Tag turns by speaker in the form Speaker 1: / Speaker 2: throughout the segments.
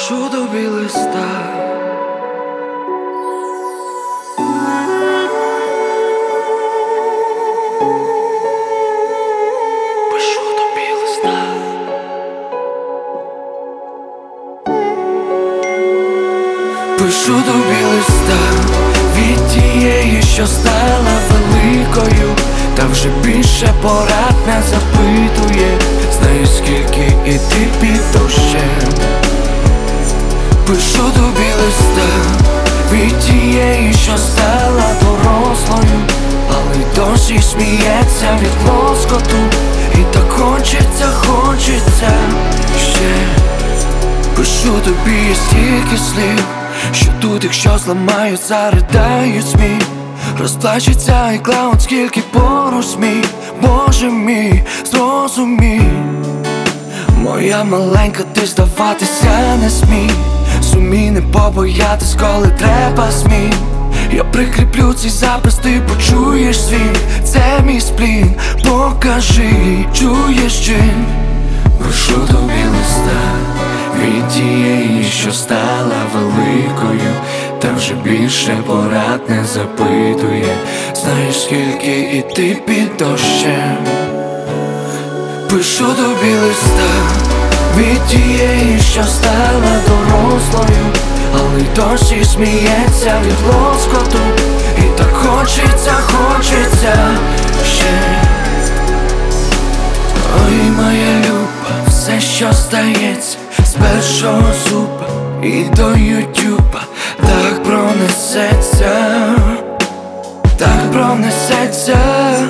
Speaker 1: Пишу тобі листа, пишу тобі листа, пишу тобі листа від тієї, що стала великою, та вже більше порад не запитує. Знаю, скільки іти під дощем. Пишу тобі листа від тієї, що стала дорослою, але й досі сміється від лоскоту. І так хочеться ще. Пишу тобі стільки слів, що тут, якщо зламають, заридають сміх. Розплачеться і клаун, скільки поруч сміх. Боже мій, зрозумій, моя маленька, ти здаватися не смій. Зумій не побоятись, коли треба змін. Я прикріплю цей запис, ти почуєш свій. Це мій сплін, покажи, чуєш чин. Пишу тобі листа від тієї, що стала великою, та вже більше порад не запитує. Знаєш, скільки іти під дощем. Пишу тобі листа від тієї, що стала дорослою, але й досі сміється від лоскоту. І так хочеться ще. Ой, моя люба, все, що стається з першого зуба і до ютюба, так пронесеться, так пронесеться.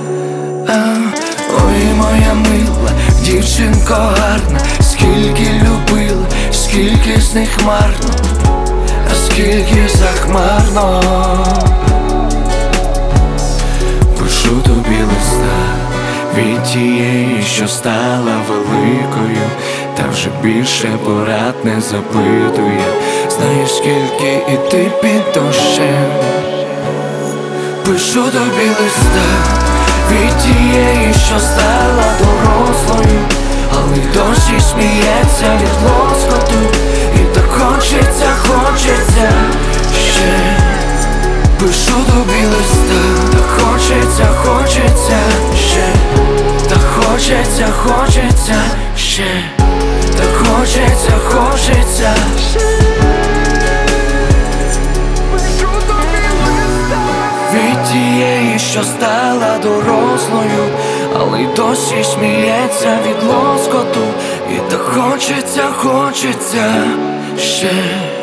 Speaker 1: Ой, моя мила, дівчинко гарна, скільки любила, скільки з них марно, а скільки захмарно. Пишу тобі листа від тієї, що стала великою, та вже більше порад не запитує. Знаєш, скільки іти під дощем. Пишу тобі листа від тієї, що стала дорослою, але й досі сміється від лоскоту. І так хочеться ще. Пишу тобі листа, так хочеться ще. Так хочеться ще. Так хочеться ще. Від тієї, що стала дорослою, але й досі сміється від лоскоту. І так хочеться ще.